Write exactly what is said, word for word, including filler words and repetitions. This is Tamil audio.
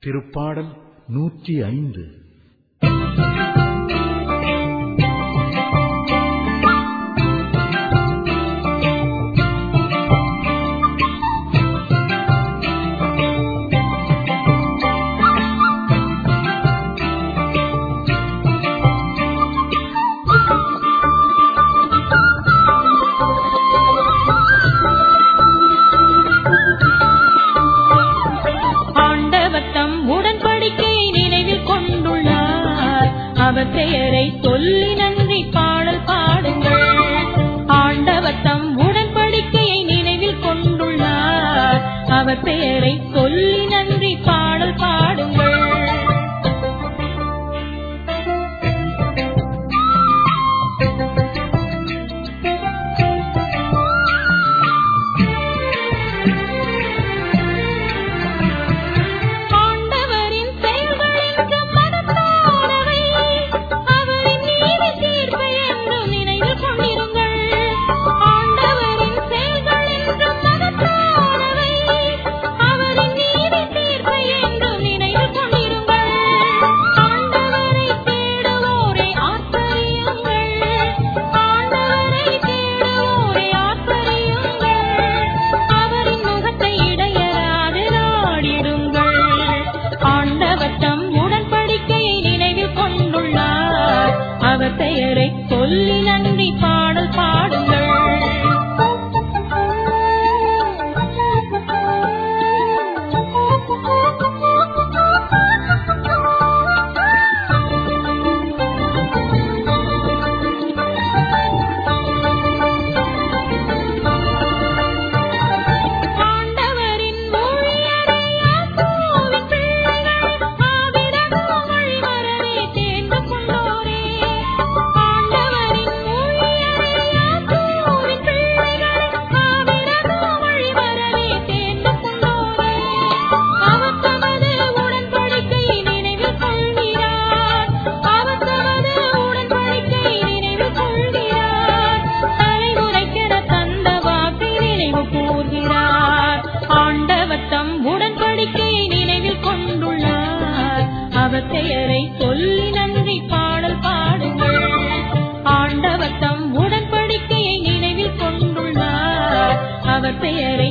திருப்பாடல் நூற்றி ஐந்து. அவர் பெயரை சொல்லி நன்றி பாடல் பாடுங்கள். ஆண்டவர் தம் உடன்படிக்கையை நினைவில் கொண்டுள்ளார். அவர் பெயரை சொல்லி நன்றி பாடல் பாடுங்கள். அவர் பெயரை சொல்லி நன்றி பாடல் பாடுங்கள். அவர் பெயரை சொல்லி நன்றி பாடல் பாடுங்கள். ஆண்டவர் தம் உடன்படிக்கையை நினைவில் கொண்டுள்ளார். அவர் பெயரை